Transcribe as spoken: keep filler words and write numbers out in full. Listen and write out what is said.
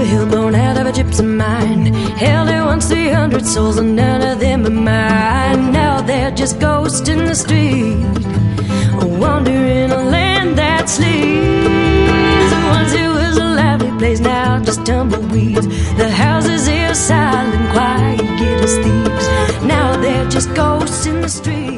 hill born out of a gypsy mine. Hell, there once three hundred souls and none of them are mine. Now they're just ghosts in the street, wandering a land that sleeps. Once it was a lively place, now just tumbleweeds. The houses here silent, quiet, get as thieves. Now they're just ghosts in the street.